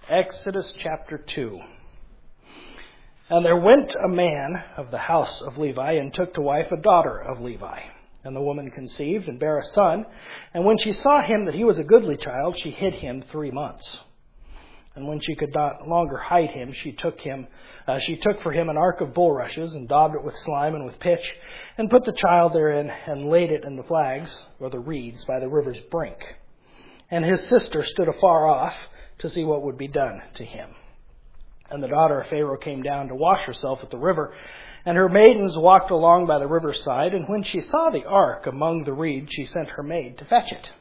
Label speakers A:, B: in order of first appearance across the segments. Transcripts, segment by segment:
A: Exodus chapter 2. And there went a man of the house of Levi and took to wife a daughter of Levi. And the woman conceived and bare a son. And when she saw him that he was a goodly child, she hid him 3 months. And when she could not longer hide him, she took for him an ark of bulrushes and daubed it with slime and with pitch, and put the child therein and laid it in the flags or the reeds by the river's brink. And his sister stood afar off to see what would be done to him. And the daughter of Pharaoh came down to wash herself at the river, and her maidens walked along by the riverside. And when she saw the ark among the reeds, she sent her maid to fetch it.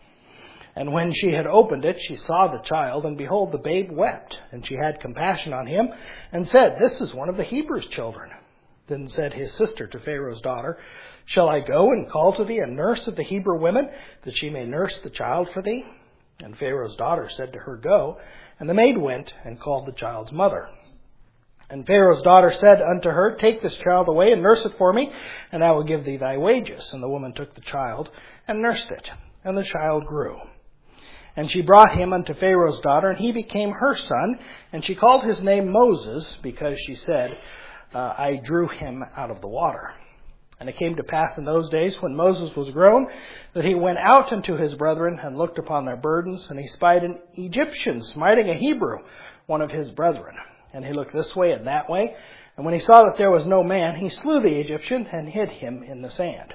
A: And when she had opened it, she saw the child, and behold, the babe wept. And she had compassion on him, and said, This is one of the Hebrews' children. Then said his sister to Pharaoh's daughter, Shall I go and call to thee a nurse of the Hebrew women, that she may nurse the child for thee? And Pharaoh's daughter said to her, Go. And the maid went and called the child's mother. And Pharaoh's daughter said unto her, Take this child away and nurse it for me, and I will give thee thy wages. And the woman took the child and nursed it, and the child grew. And she brought him unto Pharaoh's daughter, and he became her son. And she called his name Moses, because she said, I drew him out of the water. And it came to pass in those days, when Moses was grown, that he went out unto his brethren, and looked upon their burdens, and he spied an Egyptian smiting a Hebrew, one of his brethren. And he looked this way and that way, and when he saw that there was no man, he slew the Egyptian, and hid him in the sand.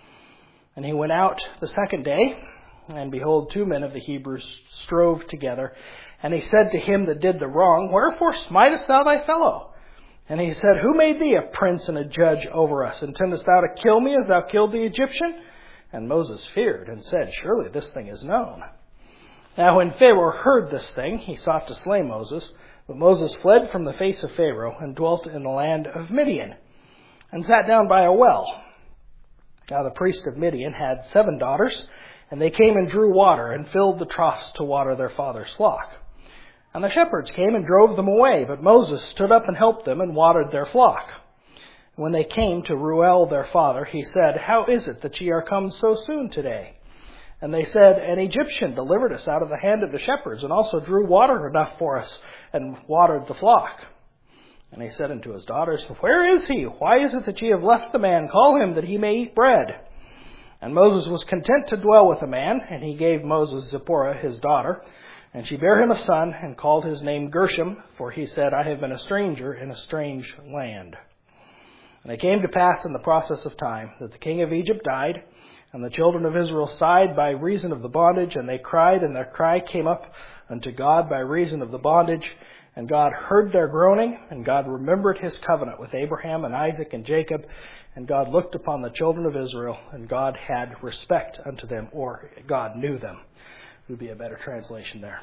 A: And he went out the second day, and behold, 2 men of the Hebrews strove together. And he said to him that did the wrong, Wherefore smitest thou thy fellow? And he said, Who made thee a prince and a judge over us? Intendest thou to kill me as thou killed the Egyptian? And Moses feared and said, Surely this thing is known. Now when Pharaoh heard this thing, he sought to slay Moses. But Moses fled from the face of Pharaoh and dwelt in the land of Midian, and sat down by a well. Now the priest of Midian had 7 daughters, and they came and drew water, and filled the troughs to water their father's flock. And the shepherds came and drove them away, but Moses stood up and helped them, and watered their flock. And when they came to Reuel their father, he said, How is it that ye are come so soon today? And they said, An Egyptian delivered us out of the hand of the shepherds, and also drew water enough for us, and watered the flock. And he said unto his daughters, Where is he? Why is it that ye have left the man? Call him, that he may eat bread. And Moses was content to dwell with a man, and he gave Moses Zipporah his daughter. And she bare him a son, and called his name Gershom, for he said, I have been a stranger in a strange land. And it came to pass in the process of time that the king of Egypt died, and the children of Israel sighed by reason of the bondage, and they cried, and their cry came up unto God by reason of the bondage. And God heard their groaning, and God remembered his covenant with Abraham and Isaac and Jacob. And God looked upon the children of Israel, and God had respect unto them, or God knew them. Would be a better translation there.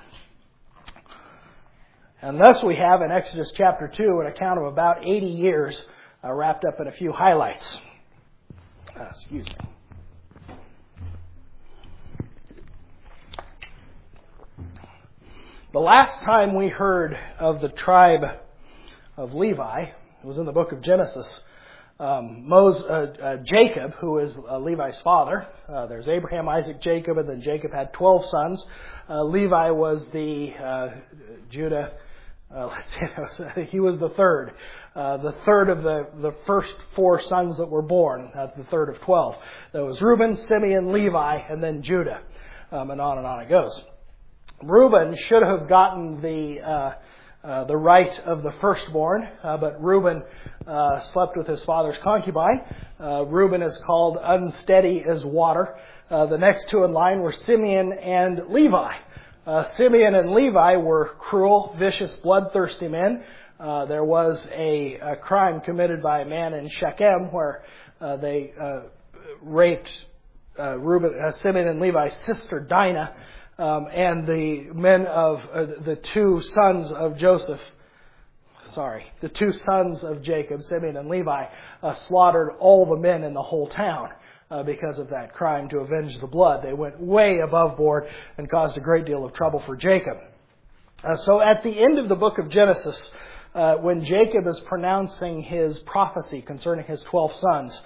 A: And thus we have in Exodus chapter 2 an account of about 80 years wrapped up in a few highlights. Excuse me. The last time we heard of the tribe of Levi was in the book of Genesis. Jacob, who is Levi's father. There's Abraham, Isaac, Jacob, and then Jacob had 12 sons. Levi was the Judah. He was the third. The third of the first 4 sons that were born. The third of 12. There was Reuben, Simeon, Levi, and then Judah, and on it goes. Reuben should have gotten the right of the firstborn, but Reuben slept with his father's concubine. Reuben is called unsteady as water. The next 2 in line were Simeon and Levi. Simeon and Levi were cruel, vicious, bloodthirsty men. There was a crime committed by a man in Shechem where they raped Simeon and Levi's sister Dinah. And the men of the 2 sons of the 2 sons of Jacob, Simeon and Levi, slaughtered all the men in the whole town because of that crime to avenge the blood. They went way above board and caused a great deal of trouble for Jacob. So at the end of the book of Genesis, when Jacob is pronouncing his prophecy concerning his 12 sons,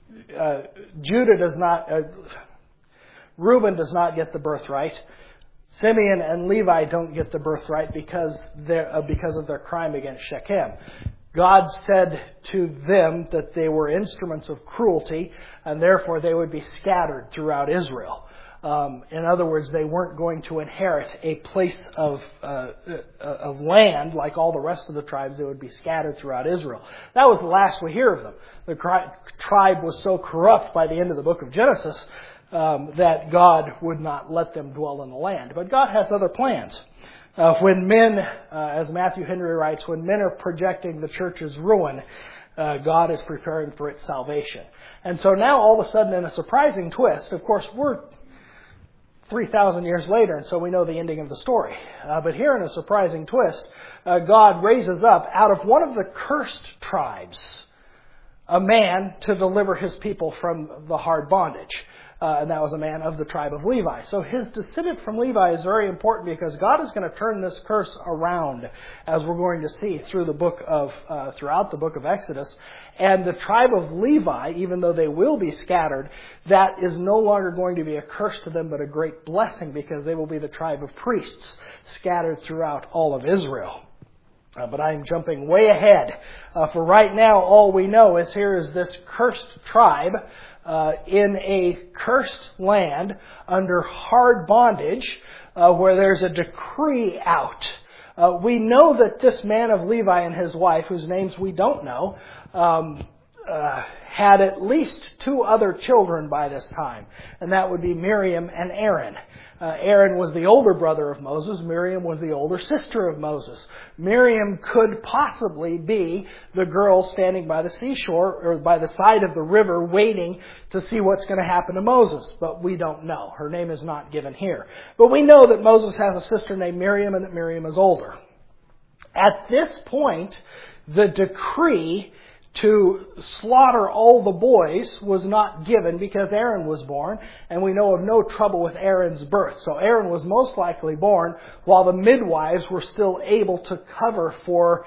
A: Reuben does not get the birthright. Simeon and Levi don't get the birthright because of their crime against Shechem. God said to them that they were instruments of cruelty, and therefore they would be scattered throughout Israel. In other words, they weren't going to inherit a place of land like all the rest of the tribes. They would be scattered throughout Israel. That was the last we hear of them. The tribe was so corrupt by the end of the book of Genesis that God would not let them dwell in the land. But God has other plans. When men, as Matthew Henry writes, when men are projecting the church's ruin, God is preparing for its salvation. And so now all of a sudden, in a surprising twist, of course, we're 3,000 years later, and so we know the ending of the story. But here in a surprising twist, God raises up out of one of the cursed tribes a man to deliver his people from the hard bondage. And that was a man of the tribe of Levi. So his descendant from Levi is very important because God is going to turn this curse around, as we're going to see throughout the book of Exodus. And the tribe of Levi, even though they will be scattered, that is no longer going to be a curse to them, but a great blessing, because they will be the tribe of priests scattered throughout all of Israel. But I'm jumping way ahead. For right now, all we know is here is this cursed tribe in a cursed land under hard bondage, where there's a decree out. We know that this man of Levi and his wife, whose names we don't know, had at least 2 other children by this time, and that would be Miriam and Aaron. Aaron was the older brother of Moses. Miriam was the older sister of Moses. Miriam could possibly be the girl standing by the seashore or by the side of the river waiting to see what's going to happen to Moses. But we don't know. Her name is not given here. But we know that Moses has a sister named Miriam and that Miriam is older. At this point, the decree to slaughter all the boys was not given because Aaron was born, and we know of no trouble with Aaron's birth. So Aaron was most likely born while the midwives were still able to cover for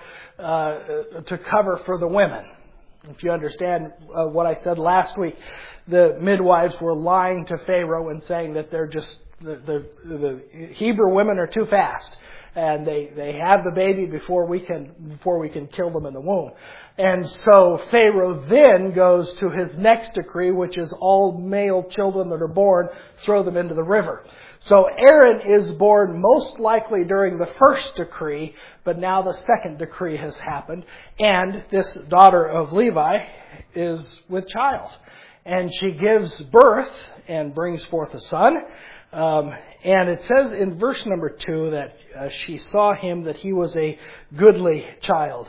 A: the women. If you understand what I said last week, the midwives were lying to Pharaoh and saying that the Hebrew women are too fast, and they have the baby before we can kill them in the womb. And so Pharaoh then goes to his next decree, which is all male children that are born, throw them into the river. So Aaron is born most likely during the first decree, but now the second decree has happened, and this daughter of Levi is with child. And she gives birth and brings forth a son. And it says in verse number 2 that she saw him, that he was a goodly child.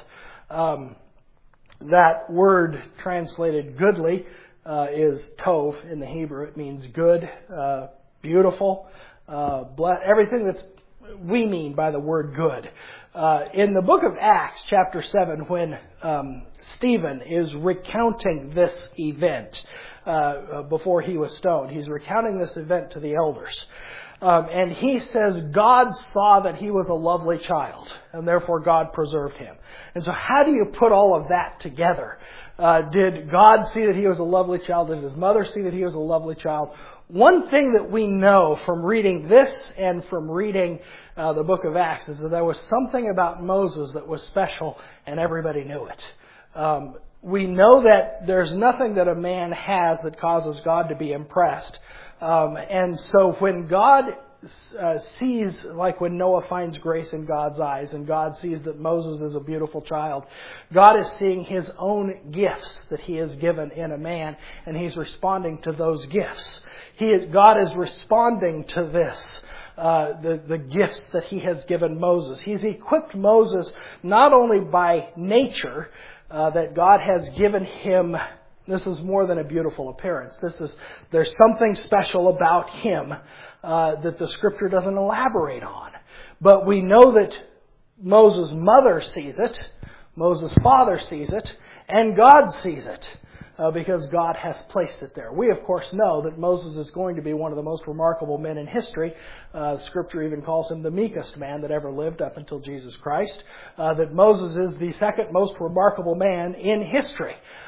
A: That word translated goodly is tov in the Hebrew. It means good, beautiful, everything that we mean by the word good. In the book of Acts, chapter 7, when Stephen is recounting this event before he was stoned, he's recounting this event to the elders. And he says God saw that he was a lovely child, and therefore God preserved him. And so how do you put all of that together? Did God see that he was a lovely child? Did his mother see that he was a lovely child? One thing that we know from reading this and from reading the book of Acts is that there was something about Moses that was special, and everybody knew it. We know that there's nothing that a man has that causes God to be impressed. And so when God sees, like when Noah finds grace in God's eyes and God sees that Moses is a beautiful child, God is seeing his own gifts that he has given in a man, and he's responding to those gifts. God is responding to this. The gifts that he has given Moses. He's equipped Moses not only by nature, that God has given him. This is more than a beautiful appearance. There's something special about him that the Scripture doesn't elaborate on. But we know that Moses' mother sees it, Moses' father sees it, and God sees it. Because God has placed it there. We, of course, know that Moses is going to be one of the most remarkable men in history. Scripture even calls him the meekest man that ever lived up until Jesus Christ. That Moses is the second most remarkable man in history.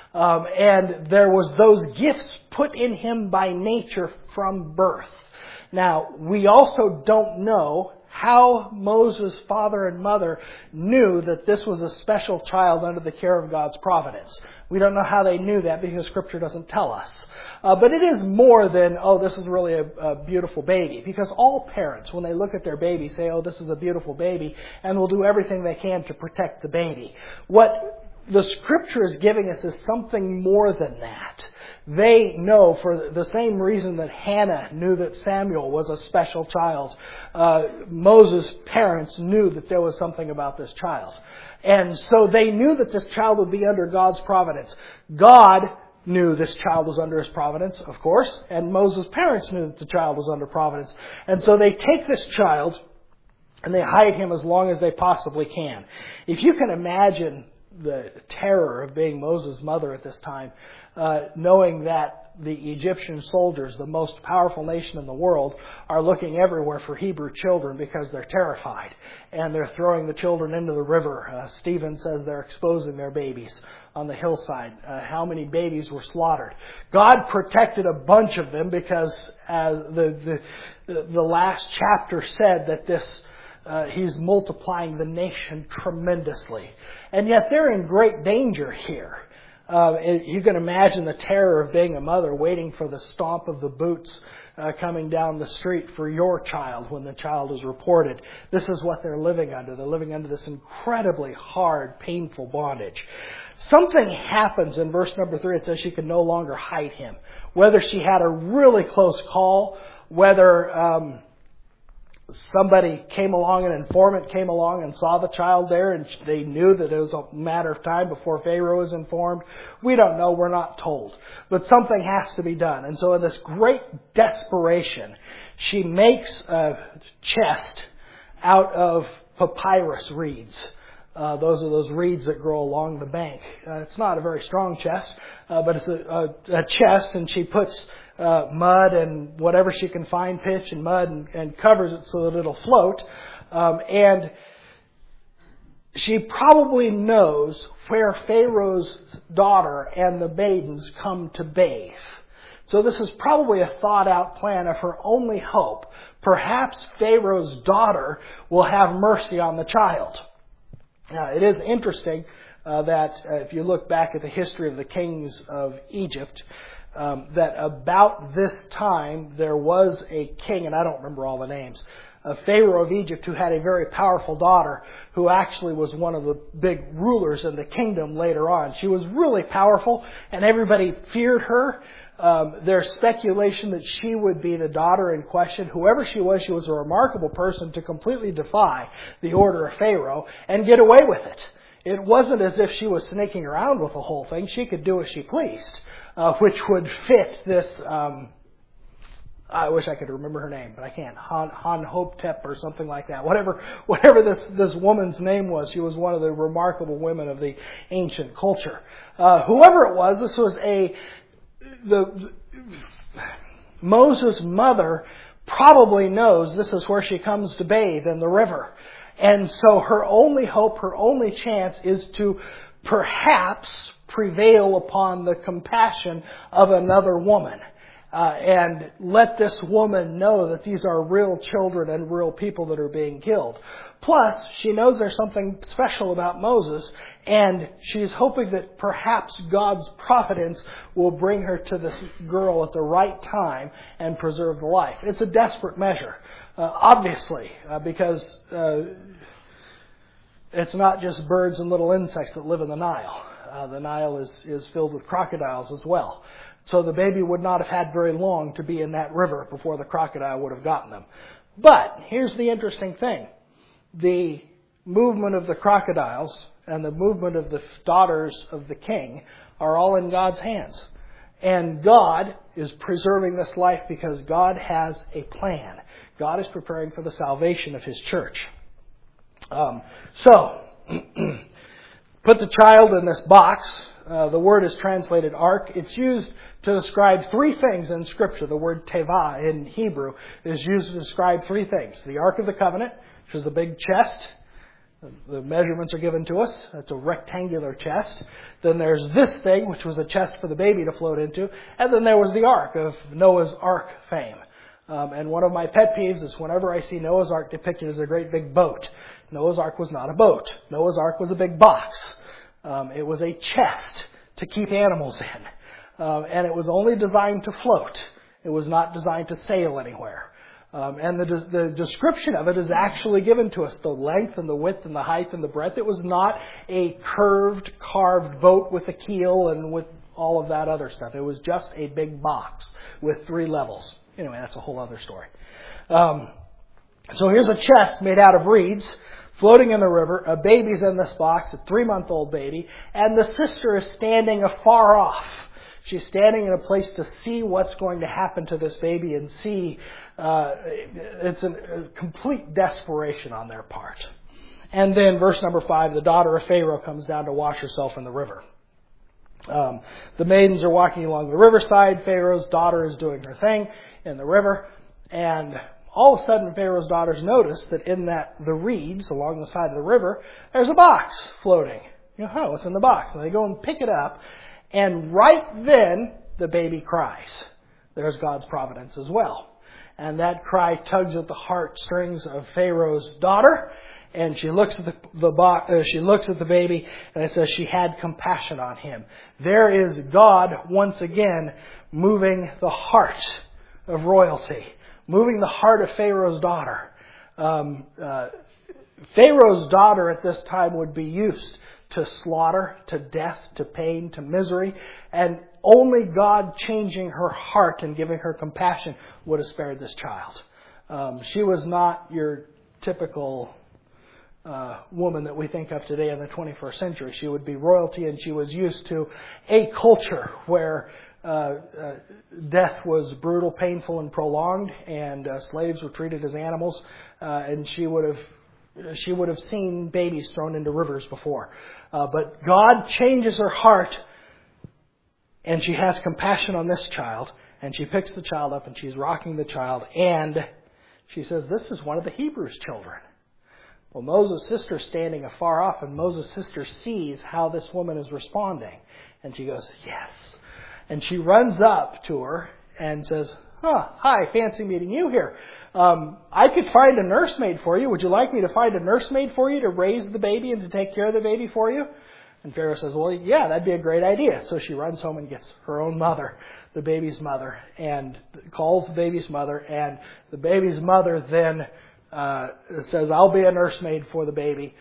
A: And there was those gifts put in him by nature from birth. Now, we also don't know how Moses' father and mother knew that this was a special child under the care of God's providence. We don't know how they knew that because Scripture doesn't tell us. But it is more than, oh, this is really a beautiful baby. Because all parents, when they look at their baby, say, oh, this is a beautiful baby, and will do everything they can to protect the baby. What the Scripture is giving us is something more than that. They know, for the same reason that Hannah knew that Samuel was a special child, Moses' parents knew that there was something about this child. And so they knew that this child would be under God's providence. God knew this child was under his providence, of course, and Moses' parents knew that the child was under providence. And so they take this child and they hide him as long as they possibly can. If you can imagine the terror of being Moses' mother at this time, knowing that the Egyptian soldiers, the most powerful nation in the world, are looking everywhere for Hebrew children because they're terrified. And they're throwing the children into the river. Stephen says they're exposing their babies on the hillside. How many babies were slaughtered? God protected a bunch of them because the last chapter said that this He's multiplying the nation tremendously. And yet they're in great danger here. You can imagine the terror of being a mother waiting for the stomp of the boots coming down the street for your child when the child is reported. This is what they're living under. They're living under this incredibly hard, painful bondage. Something happens in verse number 3. It says she can no longer hide him. Whether she had a really close call, whether somebody came along, an informant came along and saw the child there and they knew that it was a matter of time before Pharaoh was informed. We don't know. We're not told. But something has to be done. And so in this great desperation, she makes a chest out of papyrus reeds. Those are those reeds that grow along the bank. It's not a very strong chest, but it's a chest, and she puts mud and whatever she can find, pitch and mud, and covers it so that it'll float. And she probably knows where Pharaoh's daughter and the maidens come to bathe. So this is probably a thought-out plan of her only hope. Perhaps Pharaoh's daughter will have mercy on the child. Now, it is interesting that if you look back at the history of the kings of Egypt, that about this time there was a king, and I don't remember all the names, a Pharaoh of Egypt who had a very powerful daughter who actually was one of the big rulers in the kingdom later on. She was really powerful and everybody feared her. There's speculation that she would be the daughter in question. Whoever she was a remarkable person to completely defy the order of Pharaoh and get away with it. It wasn't as if she was sneaking around with the whole thing. She could do as she pleased, which would fit this, I wish I could remember her name, but I can't. Hanhotep or something like that. Whatever this woman's name was, she was one of the remarkable women of the ancient culture. Whoever it was, this was Moses' mother probably knows this is where she comes to bathe, in the river. And so her only hope, her only chance is to perhaps prevail upon the compassion of another woman. And let this woman know that these are real children and real people that are being killed. Plus, she knows there's something special about Moses, and she's hoping that perhaps God's providence will bring her to this girl at the right time and preserve the life. It's a desperate measure, obviously, because it's not just birds and little insects that live in the Nile. The Nile is filled with crocodiles as well. So the baby would not have had very long to be in that river before the crocodile would have gotten them. But here's the interesting thing. The movement of the crocodiles and the movement of the daughters of the king are all in God's hands. And God is preserving this life because God has a plan. God is preparing for the salvation of His church. So, put the child in this box. The word is translated ark. It's used to describe three things in Scripture. The word teva in Hebrew is used to describe three things. The Ark of the Covenant, which is the big chest. The measurements are given to us. It's a rectangular chest. Then there's this thing, which was a chest for the baby to float into. And then there was the ark of Noah's Ark fame. And one of my pet peeves is whenever I see Noah's Ark depicted as a great big boat. Noah's Ark was not a boat. Noah's Ark was a big box. It was a chest to keep animals in. And it was only designed to float. It was not designed to sail anywhere. And the description of it is actually given to us. The length and the width and the height and the breadth. It was not a curved, carved boat with a keel and with all of that other stuff. It was just a big box with 3 levels. Anyway, that's a whole other story. So here's a chest made out of reeds floating in the river. A baby's in this box, a 3-month-old baby. And the sister is standing afar off. She's standing in a place to see what's going to happen to this baby and see. It's a complete desperation on their part. And then verse number 5, the daughter of Pharaoh comes down to wash herself in the river. The maidens are walking along the riverside. Pharaoh's daughter is doing her thing in the river. And all of a sudden, Pharaoh's daughters notice that in the reeds along the side of the river, there's a box floating. What's in the box? And they go and pick it up. And right then, the baby cries. There's God's providence as well. And that cry tugs at the heartstrings of Pharaoh's daughter. And she looks at she looks at the baby, and it says she had compassion on him. There is God once again moving the heart of royalty, moving the heart of Pharaoh's daughter. Pharaoh's daughter at this time would be used to slaughter, to death, to pain, to misery, and only God changing her heart and giving her compassion would have spared this child. She was not your typical woman that we think of today in the 21st century. She would be royalty, and she was used to a culture where death was brutal, painful, and prolonged, and slaves were treated as animals, and she would have seen babies thrown into rivers before. But God changes her heart, and she has compassion on this child, and she picks the child up, and she's rocking the child, and she says, "This is one of the Hebrews' children." Well, Moses' sister's standing afar off, and Moses' sister sees how this woman is responding. And she goes, "Yes." And she runs up to her and says, "Hi, fancy meeting you here. I could find a nursemaid for you. Would you like me to find a nursemaid for you to raise the baby and to take care of the baby for you?" And Pharaoh says, "Well, yeah, that'd be a great idea." So she runs home and gets her own mother, the baby's mother, and calls the baby's mother. And the baby's mother then says, "I'll be a nursemaid for the baby,"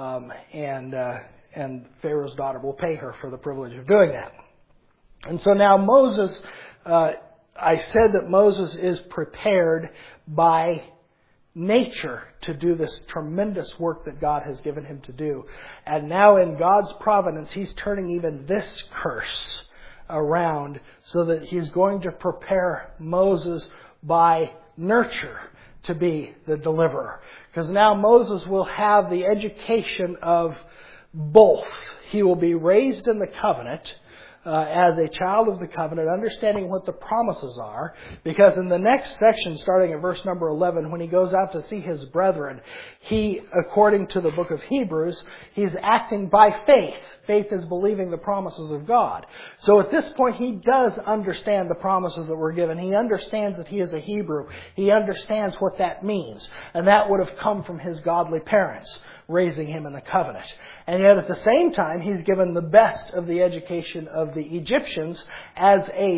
A: and Pharaoh's daughter will pay her for the privilege of doing that. And so now Moses, I said that Moses is prepared by nature to do this tremendous work that God has given him to do. And now in God's providence, he's turning even this curse around so that he's going to prepare Moses by nurture to be the deliverer. Because now Moses will have the education of both. He will be raised in the covenant as a child of the covenant, understanding what the promises are. Because in the next section, starting at verse number 11, when he goes out to see his brethren, he, according to the book of Hebrews, he's acting by faith. Faith is believing the promises of God. So at this point, he does understand the promises that were given. He understands that he is a Hebrew. He understands what that means. And that would have come from his godly parents, raising him in the covenant. And yet at the same time, he's given the best of the education of the Egyptians as a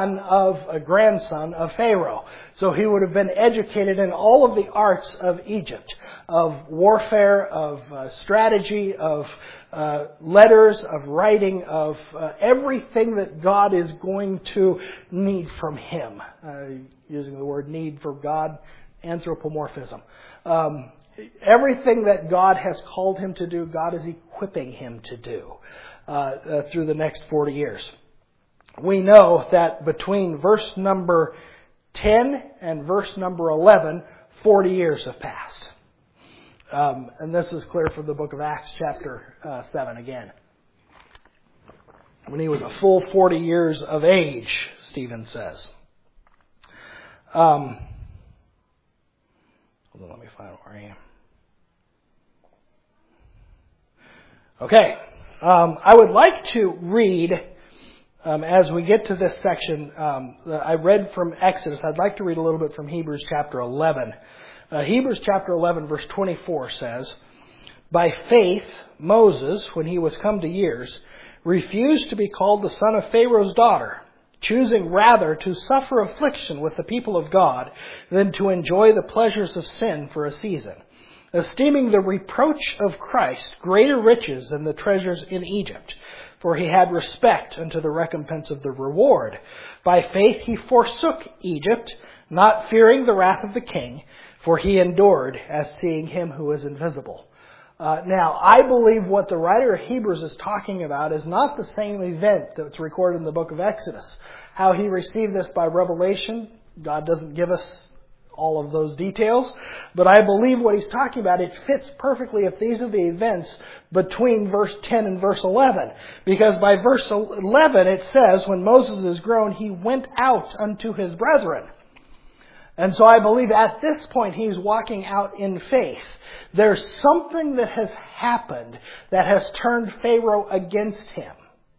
A: grandson of Pharaoh. So he would have been educated in all of the arts of Egypt, of warfare, of strategy, of letters, of writing, of everything that God is going to need from him. Using the word need for God, anthropomorphism. Everything that God has called him to do, God is equipping him to do through the next 40 years. We know that between verse number 10 and verse number 11, 40 years have passed. And this is clear from the book of Acts chapter 7 again. When he was a full 40 years of age, Stephen says. Hold on, let me find where I am. Okay, I would like to read, as we get to this section, I read from Exodus. I'd like to read a little bit from Hebrews chapter 11. Hebrews chapter 11 verse 24 says, "By faith, Moses, when he was come to years, refused to be called the son of Pharaoh's daughter, choosing rather to suffer affliction with the people of God than to enjoy the pleasures of sin for a season, esteeming the reproach of Christ greater riches than the treasures in Egypt, for he had respect unto the recompense of the reward. By faith he forsook Egypt, not fearing the wrath of the king, for he endured as seeing him who is invisible." Now, I believe what the writer of Hebrews is talking about is not the same event that's recorded in the book of Exodus. How he received this by revelation, God doesn't give us all of those details, but I believe what he's talking about, it fits perfectly if these are the events between verse 10 and verse 11. Because by verse 11 it says, when Moses is grown, he went out unto his brethren. And so I believe at this point he's walking out in faith. There's something that has happened that has turned Pharaoh against him.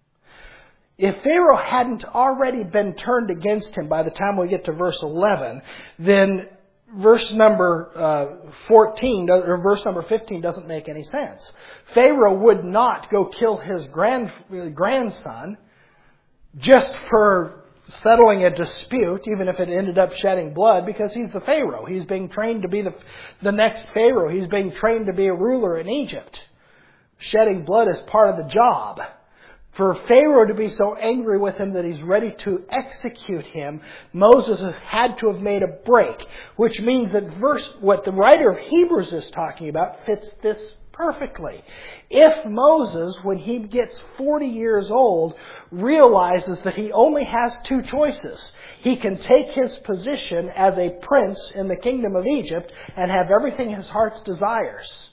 A: If Pharaoh hadn't already been turned against him by the time we get to verse 11, then verse number 14 or verse number 15 doesn't make any sense. Pharaoh would not go kill his grandson just for settling a dispute, even if it ended up shedding blood, because he's the Pharaoh. He's being trained to be the next Pharaoh. He's being trained to be a ruler in Egypt. Shedding blood is part of the job. For Pharaoh to be so angry with him that he's ready to execute him, Moses has had to have made a break, which means that what the writer of Hebrews is talking about fits this perfectly. If Moses, when he gets 40 years old, realizes that he only has two choices, he can take his position as a prince in the kingdom of Egypt and have everything his heart's desires,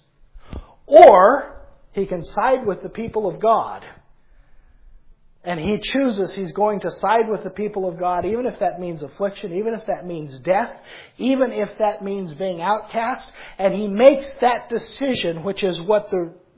A: or he can side with the people of God. And he chooses he's going to side with the people of God, even if that means affliction, even if that means death, even if that means being outcast. And he makes that decision, which is what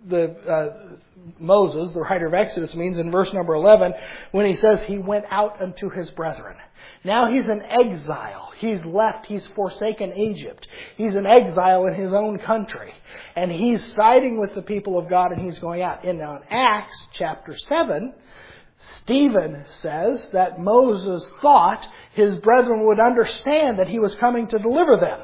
A: Moses, the writer of Exodus, means in verse number 11, when he says he went out unto his brethren. Now he's an exile. He's left. He's forsaken Egypt. He's an exile in his own country. And he's siding with the people of God and he's going out. And on Acts chapter 7, Stephen says that Moses thought his brethren would understand that he was coming to deliver them.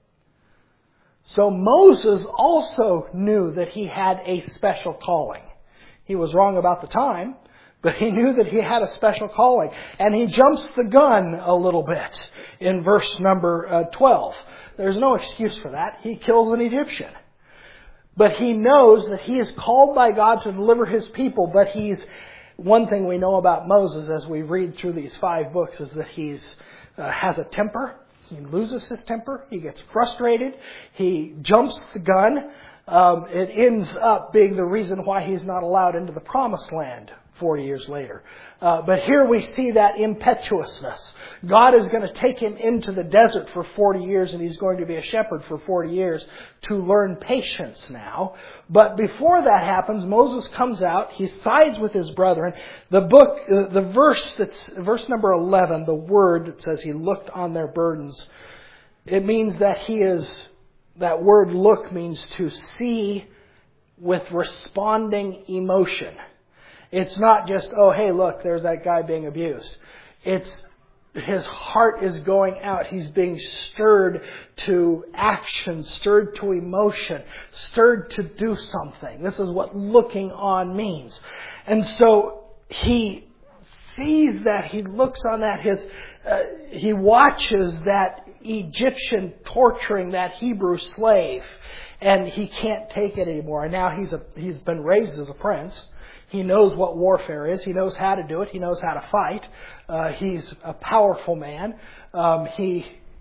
A: So Moses also knew that he had a special calling. He was wrong about the time, but he knew that he had a special calling. And he jumps the gun a little bit in verse number 12. There's no excuse for that. He kills an Egyptian. But he knows that he is called by God to deliver his people, but one thing we know about Moses as we read through these 5 books is that he has a temper. He loses his temper. He gets frustrated. He jumps the gun. It ends up being the reason why he's not allowed into the promised land 40 years later. But here we see that impetuousness. God is going to take him into the desert for 40 years and he's going to be a shepherd for 40 years to learn patience now. But before that happens, Moses comes out. He sides with his brethren. The verse number 11, the word that says he looked on their burdens. It means that that word look means to see with responding emotion. It's not just, oh, hey, look, there's that guy being abused. It's his heart is going out. He's being stirred to action, stirred to emotion, stirred to do something. This is what looking on means. And so he sees that. He looks on that. He watches that Egyptian torturing that Hebrew slave, and he can't take it anymore. And now he's been raised as a prince. He knows what warfare is. He knows how to do it. He knows how to fight. He's a powerful man. He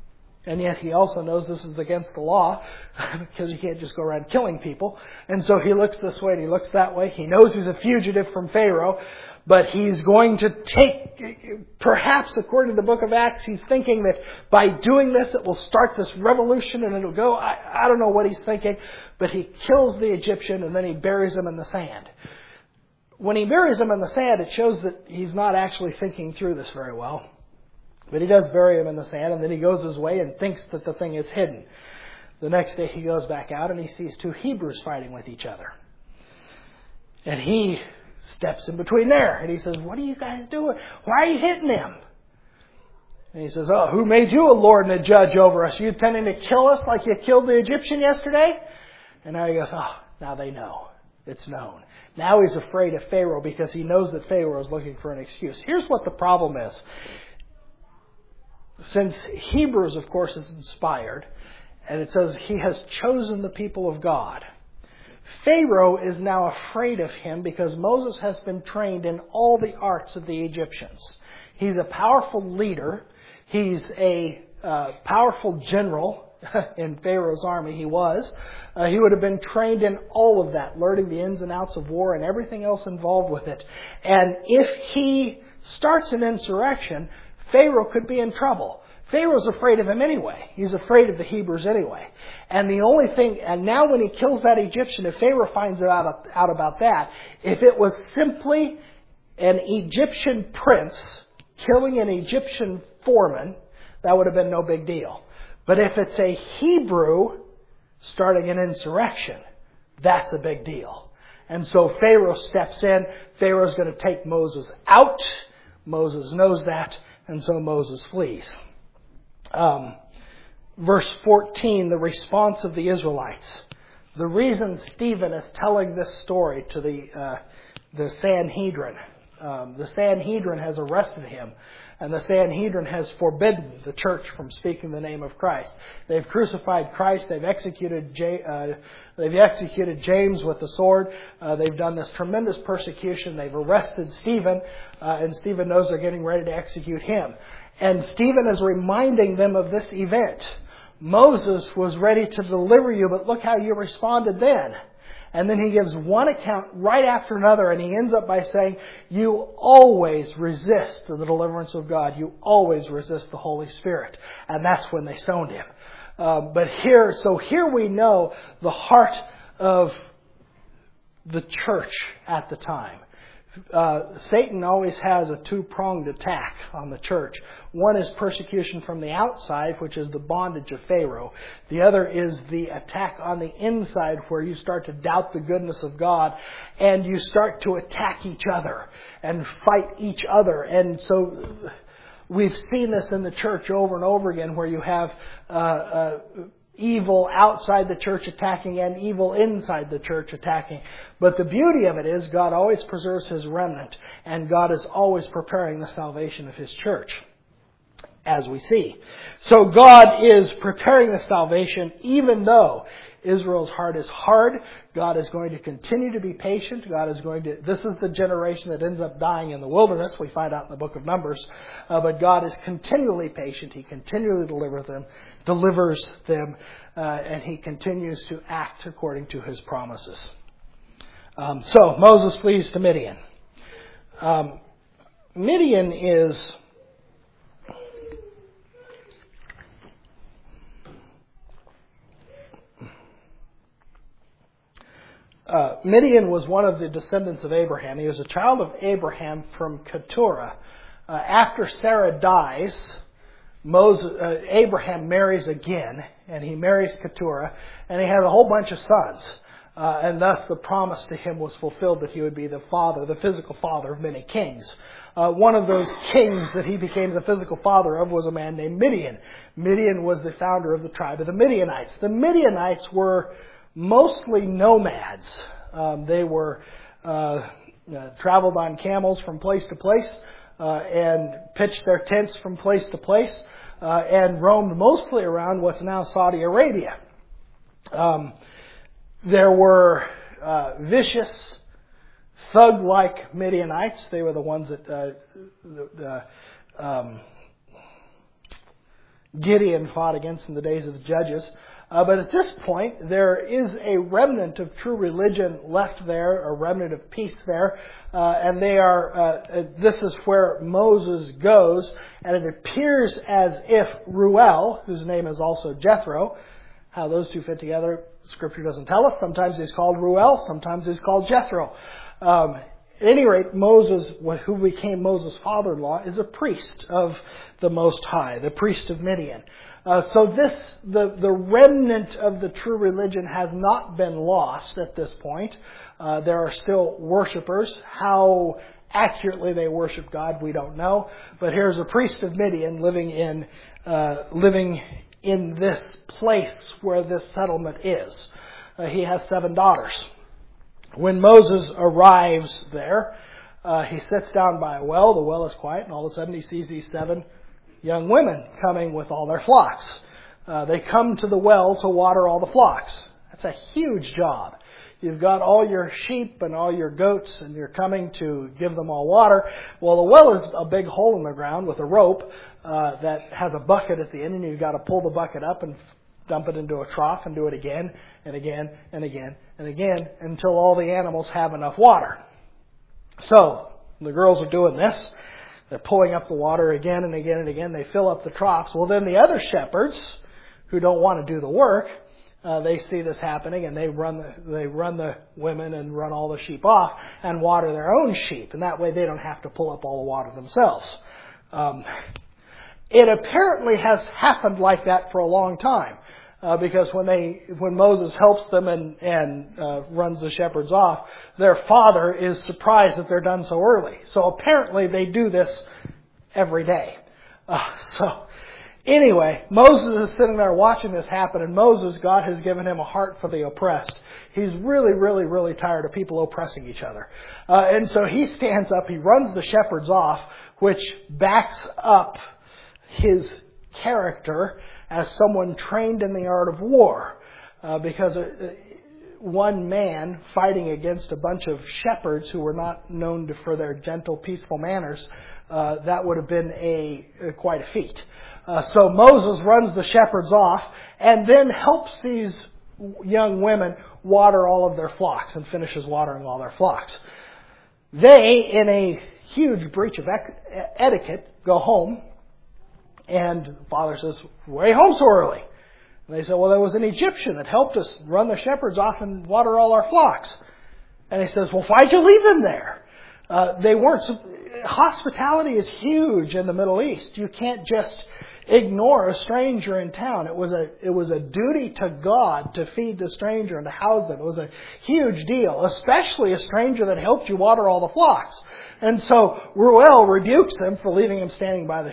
A: And yet he also knows this is against the law because he can't just go around killing people. And so he looks this way and he looks that way. He knows he's a fugitive from Pharaoh, but he's going to perhaps according to the book of Acts, he's thinking that by doing this it will start this revolution and it'll go. I don't know what he's thinking, but he kills the Egyptian and then he buries him in the sand. When he buries him in the sand, it shows that he's not actually thinking through this very well. But he does bury him in the sand, and then he goes his way and thinks that the thing is hidden. The next day he goes back out and he sees two Hebrews fighting with each other. And he steps in between there and he says, "What are you guys doing? Why are you hitting him?" And he says, "Oh, who made you a lord and a judge over us? Are you intending to kill us like you killed the Egyptian yesterday?" And now he goes, "Oh, now they know. It's known." Now he's afraid of Pharaoh because he knows that Pharaoh is looking for an excuse. Here's what the problem is. Since Hebrews, of course, is inspired, and it says he has chosen the people of God, Pharaoh is now afraid of him because Moses has been trained in all the arts of the Egyptians. He's a powerful leader. He's a powerful general in Pharaoh's army. He was. He would have been trained in all of that, learning the ins and outs of war and everything else involved with it. And if he starts an insurrection, Pharaoh could be in trouble. Pharaoh's afraid of him anyway. He's afraid of the Hebrews anyway. And the only thing, and now when he kills that Egyptian, if Pharaoh finds out about that, if it was simply an Egyptian prince killing an Egyptian foreman, that would have been no big deal. But if it's a Hebrew starting an insurrection, that's a big deal. And so Pharaoh steps in. Pharaoh's going to take Moses out. Moses knows that. And so Moses flees. Verse 14, the response of the Israelites. The reason Stephen is telling this story to the Sanhedrin. The Sanhedrin has arrested him. And the Sanhedrin has forbidden the church from speaking the name of Christ. They've crucified Christ. They've executed James with the sword. They've done this tremendous persecution. They've arrested Stephen. And Stephen knows they're getting ready to execute him. And Stephen is reminding them of this event. Moses was ready to deliver you, but look how you responded then. And then he gives one account right after another, and he ends up by saying, you always resist the deliverance of God. You always resist the Holy Spirit. And that's when they stoned him. But here we know the heart of the church at the time. Satan always has a two-pronged attack on the church. One is persecution from the outside, which is the bondage of Pharaoh. The other is the attack on the inside, where you start to doubt the goodness of God and you start to attack each other and fight each other. And so we've seen this in the church over and over again, where you have evil outside the church attacking and evil inside the church attacking. But the beauty of it is God always preserves His remnant, and God is always preparing the salvation of His church, as we see. So God is preparing the salvation, even though Israel's heart is hard. God is going to continue to be patient. This is the generation that ends up dying in the wilderness, we find out in the book of Numbers. But God is continually patient. He continually delivers them, and He continues to act according to His promises. So Moses flees to Midian. Midian is Midian was one of the descendants of Abraham. He was a child of Abraham from Keturah. After Sarah dies, Abraham marries again, and he marries Keturah, and he has a whole bunch of sons. And thus the promise to him was fulfilled that he would be the physical father of many kings. One of those kings that he became the physical father of was a man named Midian. Midian was the founder of the tribe of the Midianites. The Midianites were mostly nomads. They were traveled on camels from place to place and pitched their tents from place to place and roamed mostly around what's now Saudi Arabia. There were vicious, thug-like Midianites. They were the ones that Gideon fought against in the days of the judges. But at this point, there is a remnant of true religion left there, a remnant of peace there, and they are. This is where Moses goes, and it appears as if Reuel, whose name is also Jethro, how those two fit together, Scripture doesn't tell us. Sometimes he's called Reuel, sometimes he's called Jethro. At any rate, Moses, who became Moses' father-in-law, is a priest of the Most High, the priest of Midian. So the remnant of the true religion has not been lost at this point. There are still worshipers. How accurately they worship God, we don't know. But here's a priest of Midian living in this place where this settlement is. He has 7 daughters. When Moses arrives there, he sits down by a well. The well is quiet, and all of a sudden he sees these 7 young women coming with all their flocks. They come to the well to water all the flocks. That's a huge job. You've got all your sheep and all your goats, and you're coming to give them all water. Well, the well is a big hole in the ground with a rope that has a bucket at the end, and you've got to pull the bucket up and dump it into a trough and do it again and again and again and again until all the animals have enough water. So the girls are doing this. They're pulling up the water again and again and again. They fill up the troughs. Well, then the other shepherds who don't want to do the work, they see this happening, and they run the women and run all the sheep off and water their own sheep. And that way they don't have to pull up all the water themselves. It apparently has happened like that for a long time. Because when Moses helps them and runs the shepherds off, their father is surprised that they're done so early. So apparently they do this every day. So anyway, Moses is sitting there watching this happen, and Moses, God has given him a heart for the oppressed. He's really, really, really tired of people oppressing each other. And so he stands up, he runs the shepherds off, which backs up his character as someone trained in the art of war, because one man fighting against a bunch of shepherds who were not known for their gentle, peaceful manners, that would have been quite a feat. So Moses runs the shepherds off and then helps these young women water all of their flocks and finishes watering all their flocks. They, in a huge breach of etiquette, go home. And the father says, "Why are you home so early?" And they say, "Well, there was an Egyptian that helped us run the shepherds off and water all our flocks." And he says, "Well, why'd you leave them there?" They weren't. Hospitality is huge in the Middle East. You can't just ignore a stranger in town. It was a duty to God to feed the stranger and to house them. It was a huge deal, especially a stranger that helped you water all the flocks. And so Reuel rebukes them for leaving him standing by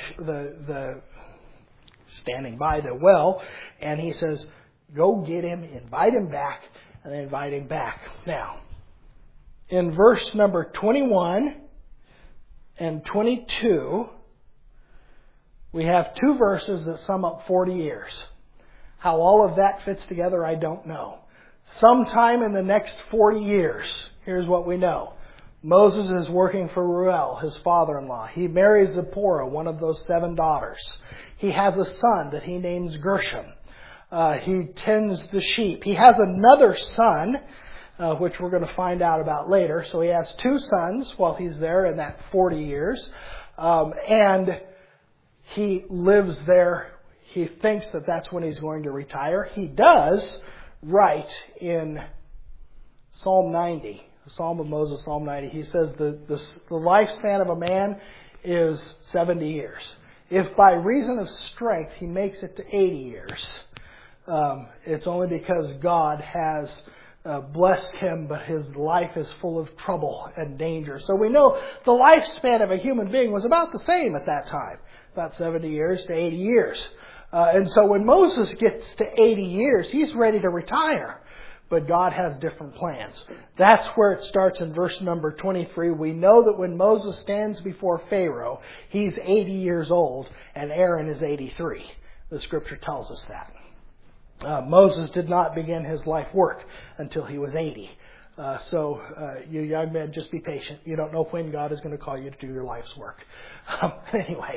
A: the well, and he says, "Go get him, invite him back," and they invite him back. Now, in verse number 21 and 22, we have 2 verses that sum up 40 years. How all of that fits together, I don't know. Sometime in the next 40 years, here's what we know. Moses is working for Reuel, his father-in-law. He marries Zipporah, one of those 7 daughters. He has a son that he names Gershom. He tends the sheep. He has another son, which we're going to find out about later. So he has 2 sons while he's there in that 40 years. And he lives there. He thinks that that's when he's going to retire. He does write in Psalm 90. The Psalm of Moses, Psalm 90, he says the lifespan of a man is 70 years. If by reason of strength he makes it to 80 years, it's only because God has blessed him, but his life is full of trouble and danger. So we know the lifespan of a human being was about the same at that time, about 70 years to 80 years. And so when Moses gets to 80 years, he's ready to retire. But God has different plans. That's where it starts in verse number 23. We know that when Moses stands before Pharaoh, he's 80 years old, and Aaron is 83. The Scripture tells us that. Moses did not begin his life work until he was 80. So you young men, just be patient. You don't know when God is going to call you to do your life's work. Anyway,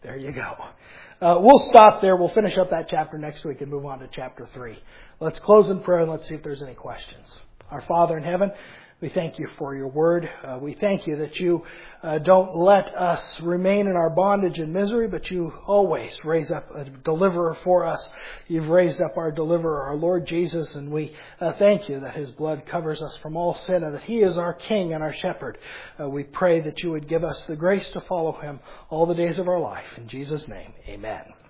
A: There you go. We'll stop there. We'll finish up that chapter next week and move on to chapter 3. Let's close in prayer and let's see if there's any questions. Our Father in heaven, we thank you for your word. We thank you that you don't let us remain in our bondage and misery, but you always raise up a deliverer for us. You've raised up our deliverer, our Lord Jesus, and we thank you that his blood covers us from all sin and that he is our king and our shepherd. We pray that you would give us the grace to follow him all the days of our life. In Jesus' name, amen.